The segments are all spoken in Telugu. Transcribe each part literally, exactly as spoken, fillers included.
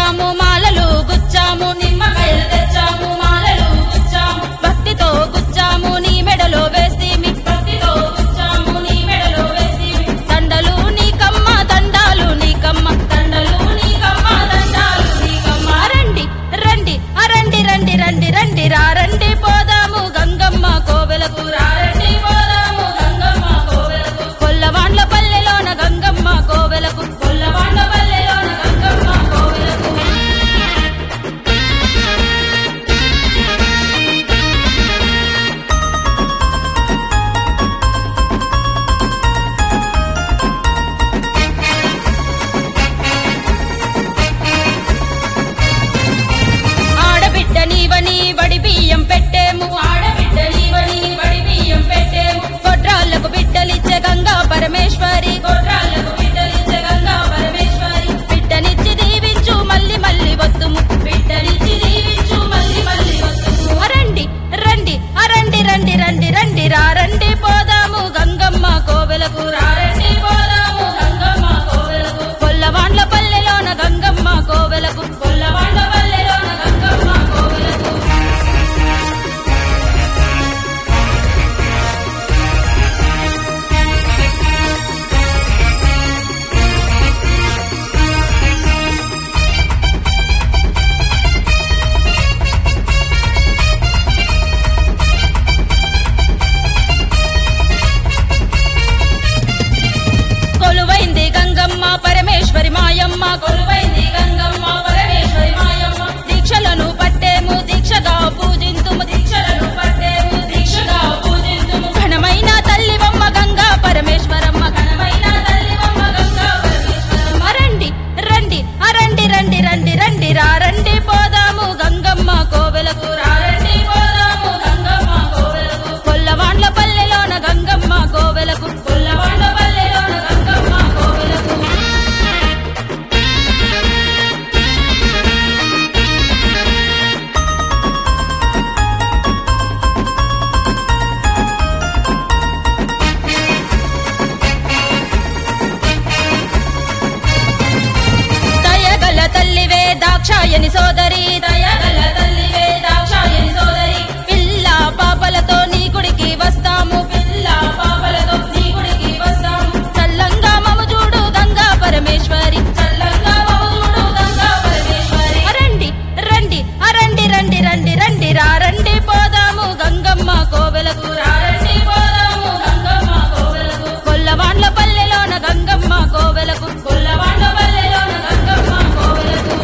తెచ్చాము మాలలు గుచ్చాము నిమ్మకాయలు తెచ్చాము మాలలు గుచ్చాము భక్తితో గుచ్చాము నీ మెడలో వేస్తీమి భక్తితో గుచ్చాము నీ మెడలో వేస్తీమి దండలు నీకమ్మ దండాలు నీకమ్మ దండలు నీకమ్మ దండాలు నీకమ్మ రండి రండి అరండి రండి రండి రండి రా రండి పోదాము గంగమ్మ కోవెలకు రా రండి పోదాము గంగమ్మ కోవెలకు కొల్లవాండ్ల పల్లెలోన గంగమ్మ కోవెలకు కొల్లవాండ్ల పల్లెలోన గంగమ్మ కోవెలకు ఆడబిడ్డ నీవని వడి బియ్యం పెట్టేము ఆడబిడ్డ నీవని వడి బియ్యం పెట్టేము గొడ్రాళ్లకు బిడ్డలిచ్చే గంగా పరమేశ్వరి గొడ్రాళ్లకు బిడ్డలిచ్చే గంగా పరమేశ్వరి బిడ్డనిచ్చి దీవించు మల్లి మల్లి వద్దుము బిడ్డనిచ్చి దీవించు మల్లి మల్లి వద్దుము రండి రండి అరండి రండి రండి రండి రా రండి పోదాము గంగమ్మ కోవెలకు రా రండి పోదాము గంగమ్మ కోవెలకు కొల్లవాండ్ల పల్లెలోన గంగమ్మ కోవెలకు కొల్లవాండ్ల పల్లెలోన గంగమ్మ కోవెలకు కొలువైంది గంగమ్మ పరమేశ్వరి మాయమ్మ కొలువైంది గంగమ్మ పరమేశ్వరి మాయమ్మ దీక్షలను పట్టేము దీక్షగా పూజింతుము దీక్షలను పట్టేము దీక్షగా పూజింతుము ఘనమైన తల్లివమ్మ గంగా పరమేశ్వరమ్మ ఘనమైన తల్లివమ్మ గంగా పరమేశ్వరమ్మ రండి రండి అరండి రండి రండి రండి రా రండి పోదాము గంగమ్మ కోవెలకు రా రండి పోదాము గంగమ్మ కోవెలకు కొల్లవాండ్ల పల్లెలోన గంగమ్మ కోవెలకు కొల్లవాండ్ల పల్లెలోన గంగమ్మ కోవెలకు దయగల తల్లివే దాక్షాయని సోదరి దయగల తల్లివే దాక్షాయని సోదరి పిల్ల పాపలతో నీ గుడికి వస్తాము పిల్ల పాపలతో నీ గుడికి వస్తాము చల్లంగా మము చూడు గంగా పరమేశ్వరి చల్లంగా మము చూడు గంగా పరమేశ్వరి రండి రండి అరండి రండి రండి రండి రా రండి పోదాము గంగమ్మ కోవెలకు రా రండి పోదాము గంగమ్మ కోవెలకు కొల్లవాండ్ల పల్లెలోన గంగమ్మ కోవెలకు కొల్లవాండ్ల పల్లెలోన గంగమ్మ కోవెలకు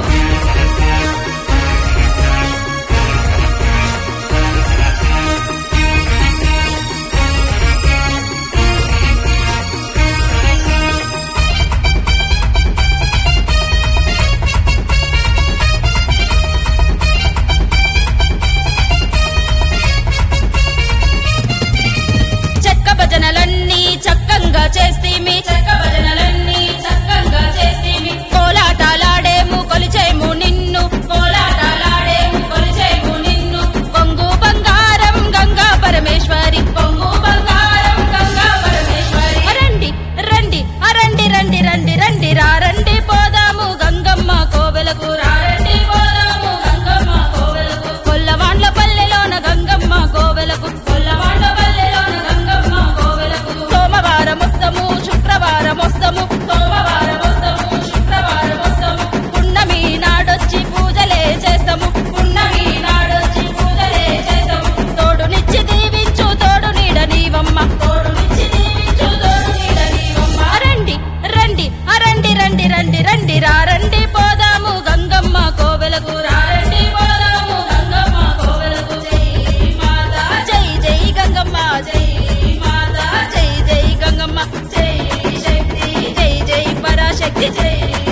చెక్క భజనలన్నీ చక్కంగా చేస్తీమి చెక్క భజనలన్నీ చక్కంగా చేస్తీమి కోలాటాలాడేము కొలిచేము నిన్ను కోలాటాలాడేము కొలిచేము నిన్ను కొంగు బంగారం గంగా పరమేశ్వరి కొంగు బంగారం గంగా పరమేశ్వరి రండి రండి అరండి రండి రండి రండి రా రండి పోదాము గంగమ్మ కోవెలకు రా రండి పోదాము గంగమ్మ కోవెలకు కొల్లవాండ్ల పల్లెలోన గంగమ్మ కోవెలకు కొల్లవాండ్ల పల్లెలోన గంగమ్మ కోవెలకు సోమవారం వస్తము శుక్రవారం వస్తము సోమవారం వస్తము శుక్రవారం వస్తము పున్నమి నాడొచ్చి పూజలే చేస్తాము పున్నమి నాడొచ్చి పూజలే చేస్తాము తోడునిచ్చి దీవించు తోడు నీడ నీవమ్మ తోడునిచ్చి దీవించు తోడు నీడ నీవమ్మ రండి రండి అరండి రండి రండి రండి రా రండి పోదాము గంగమ్మ కోవెలకు రా రండి పోదాము గంగమ్మ కోవెలకు జై మాతా జై జై గంగమ్మ జై మాతా జై జై గంగమ్మ జై శక్తి జై జై పరాశక్తి జై